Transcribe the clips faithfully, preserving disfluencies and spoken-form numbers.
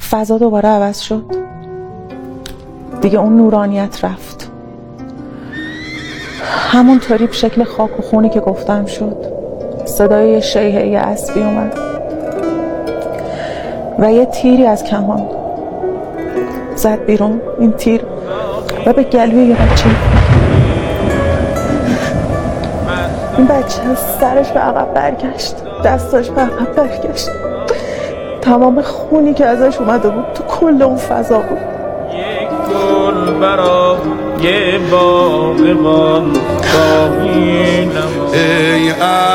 فضا دوباره عوض شد. دیگه اون نورانیت رفت. همونطوری به شکل خاک و خونی که گفتم شد. صدای یه شیهه یه اسبی اومد و یه تیری از کمان زد بیرون. این تیر و به گلوی یه بچه، این بچه سرش به عقب برگشت، دستاش به عقب برگشت، تمام خونی که ازش اومده بود تو کل اون فضا بود. یک گل برای باغبان خواهی نمود. ای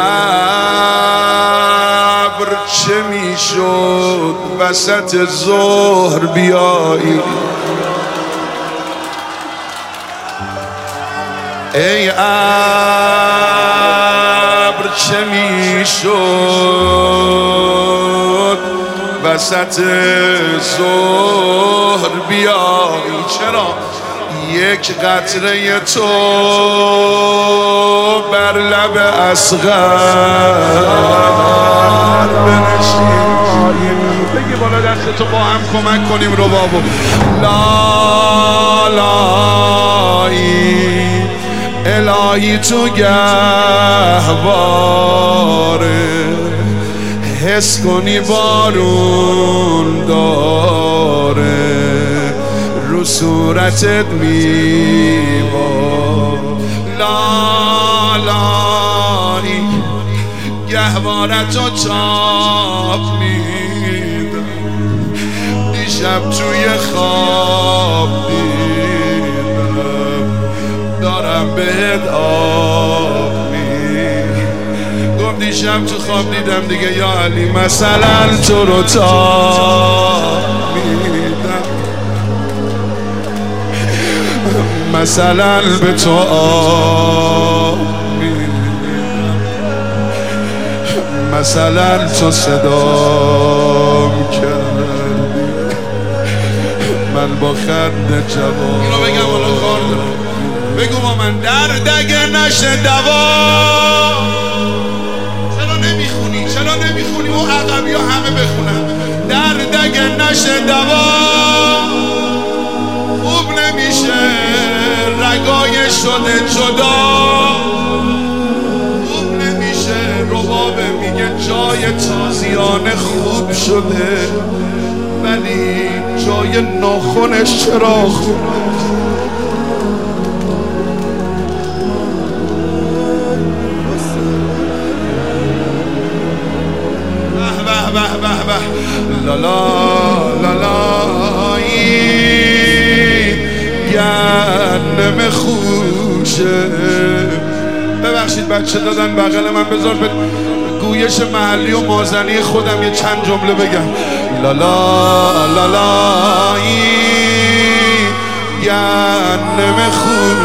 ابر چه میشد وسط ظهر بیایی، ای ابر چه میشد وسط ظهر بیایی، چرا یک قطره تو بر لب اصغر بنشین. بگی بالا دست تو با هم کمک کنیم رو بابو. لالایی الهی تو گهواره، حس کنی بارون داره رو صورتت میبار. لالایی گهوارتو چاپ میدم، دیشب توی خواب دیدم دارم بهت آب میدم. گفت دیشب تو خواب دیدم دیگه یا علی مثلا تو رو تا میدم، مثلا به تو آب میدم، مثلا تو صدام کردی من با خنده جواب. اینو بگم والا کار دارم، بگو با من درد اگه نشه دوا. چرا نمیخونی؟ چرا نمیخونی؟ اون عقبی ها همه بخونن. درد اگه نشه دوا خوب نمیشه رگای شده جدا، خوب نمیشه ربابه میگه جای تازیانه خوب شده ولی جای ناخونش چرا خوب. به به به لالا لالایی گرنم خوشه. ببخشید بچه دادن بغل من، بذار به گویش محلی و مازنی خودم یه چند جمله بگم. لالا لالایی گرنم خوش،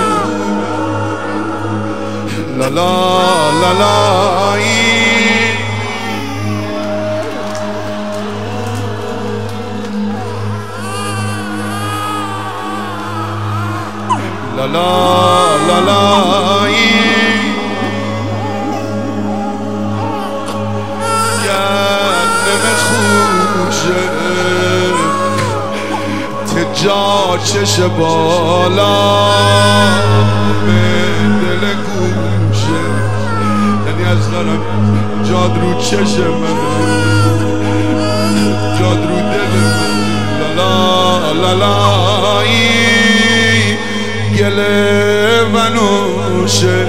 لالا لالایی لالا لالایی گرنم خوشه، تجا چش بالا به دل گوشه، یعنی از غرم جاد رو چش من، جاد رو دل من. لالا لالایی گله و نوشه،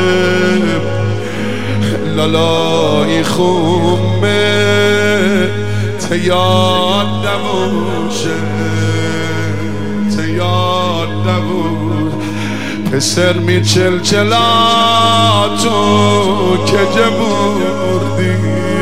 لالایی خومه تیاد نموشه، تیاد نموش. پسر می چلچلاتو که جبوردی،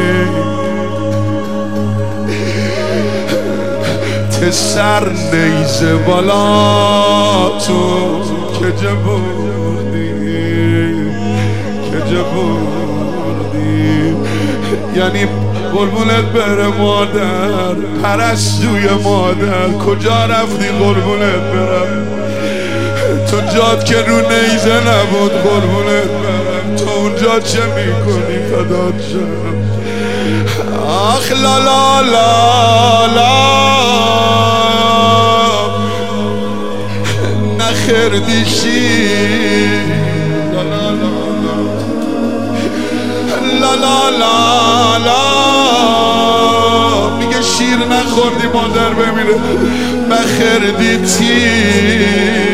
تسر نیزه بالا تو که جبوردی، که جبوردی. یعنی قربونت بره مادر، پرستوی مادر کجا رفتی قربونت برم؟ تو جاد که رو نیزه نبود قربونت برم، تو اونجا چه میکنی فدات شم؟ آخ لا لا لا لا بخردی شیر لا لا لا لا لا لا میگه شیر نخوردی مادر بمیره بخردی تیر